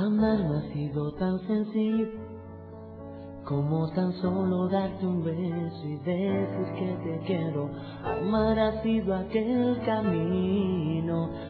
Amar no ha sido tan sencillo como tan solo darte un beso y decir que te quiero. Amar ha sido aquel camino